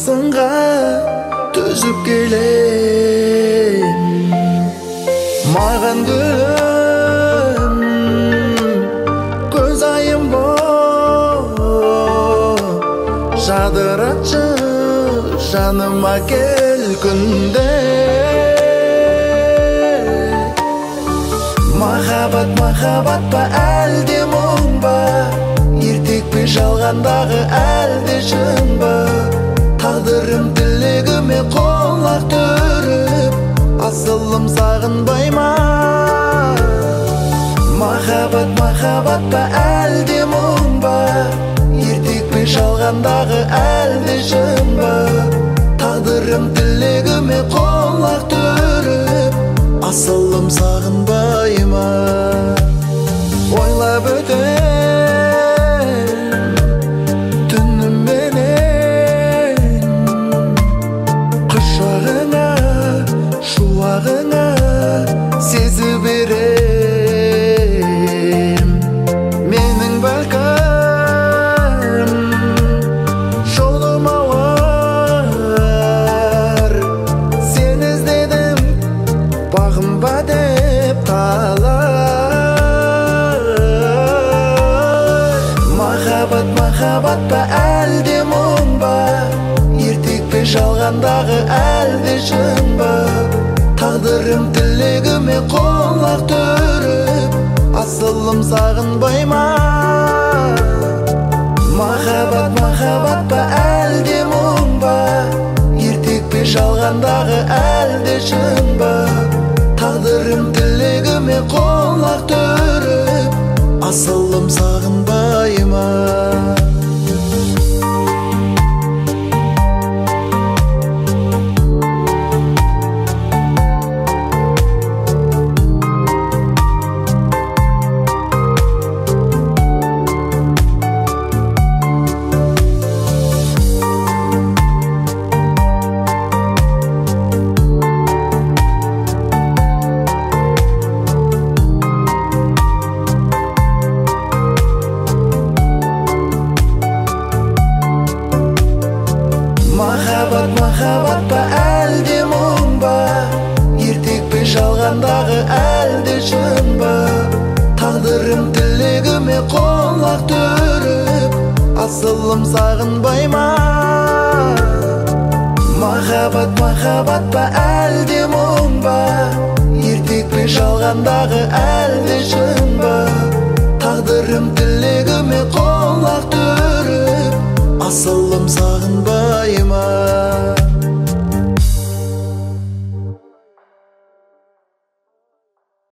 сынға төзіп келем. Маған гүлім көз айым боп жадыратшы жаныма кел күнде. Махаббат па әлде мұң ба, ертек пе жалғандағы әлде шын ба? Тағдырым тілегіме қолақ түріп, асылым сағынбай ма? Махаббат па әлде мұң ба, ертек пе жалғандағы әлде шын ба? Тағдырым тілегіме қолақ түріп, асылым сағынбай ма? Ойлап өтем түніменен құшағыңа, шуағыңа сезіп берем. Менің бәлкім жолым ауыр, сен іздедім бағым ба деп талай. Махаббат па әлде мұң ба, ертек пе жалғандағы әлде шын ба? Тағдырым тілегіме қолақ түріп, асылым сағынбай ма? Махаббат па әлде мұң ба, ертек пе жалғандағы әлде шын ба? Тағдырым тілегіме қолақ түріп, асылым сағынбай ма? Махаббат па әлде мұң ба, ертек пе жалғандағы әлде шын ба? Тағдырым тілегіме қолақ түріп, асылым сағынбай ма? Махаббат па әлде мұң ба, ертек пе жалғандағы әлде шын ба? Тағдырым тілегіме қолақ түріп, асылым сағынбай ма?